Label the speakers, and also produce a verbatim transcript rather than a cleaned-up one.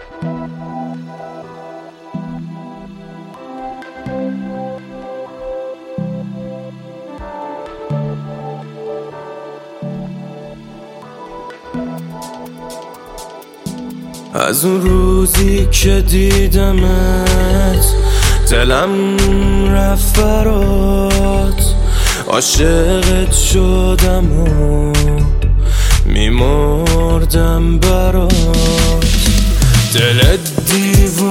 Speaker 1: از اون روزی که دیدمت دلم رفت برات، عاشقت شدم و میمردم برات. دلت دیوونه